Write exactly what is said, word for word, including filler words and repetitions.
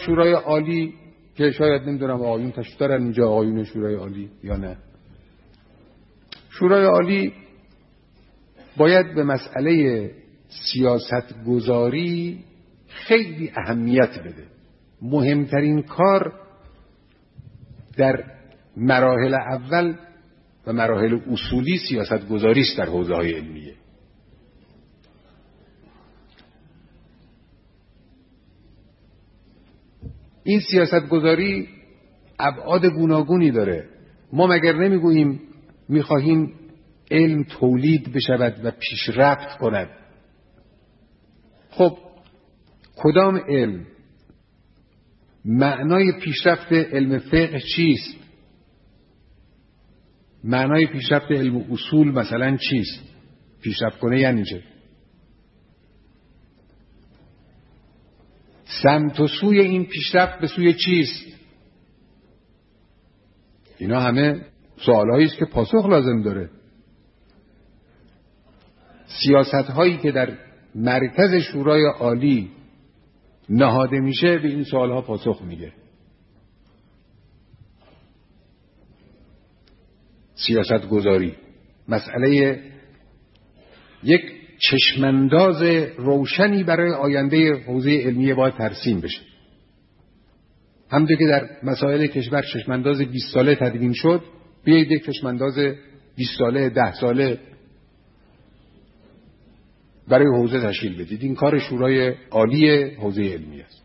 شورای عالی که شاید نمیدونم آقایون تشریف دارن اینجا، آقایون شورای عالی یا نه. شورای عالی باید به مسئله سیاست گذاری خیلی اهمیت بده. مهمترین کار در مراحل اول و مراحل اصولی سیاست گذاری است در حوزه های علمیه. این سیاست گذاری ابعاد گوناگونی داره. ما مگر نمیگوییم میخواهیم علم تولید بشود و پیشرفت کند؟ خب کدام علم؟ معنای پیشرفت علم فقه چیست؟ معنای پیشرفت علم اصول مثلا چیست؟ پیشرفت کنه یعنی چه؟ سمت و سوی این پیشرفت به سوی چیست؟ اینا همه سوالهایی است که پاسخ لازم داره. سیاست هایی که در مرکز شورای عالی نهاده میشه به این سوالها پاسخ میده. سیاست گذاری مسئله یک چشمانداز روشنی برای آینده حوزه علمیه باید ترسیم بشه. همونطور که در مسائل کشور چشمانداز بیست ساله تدوین شد، بیایید یک چشمانداز بیست ساله ده ساله برای حوزه تشکیل بدید. این کار شورای عالی حوزه علمی است.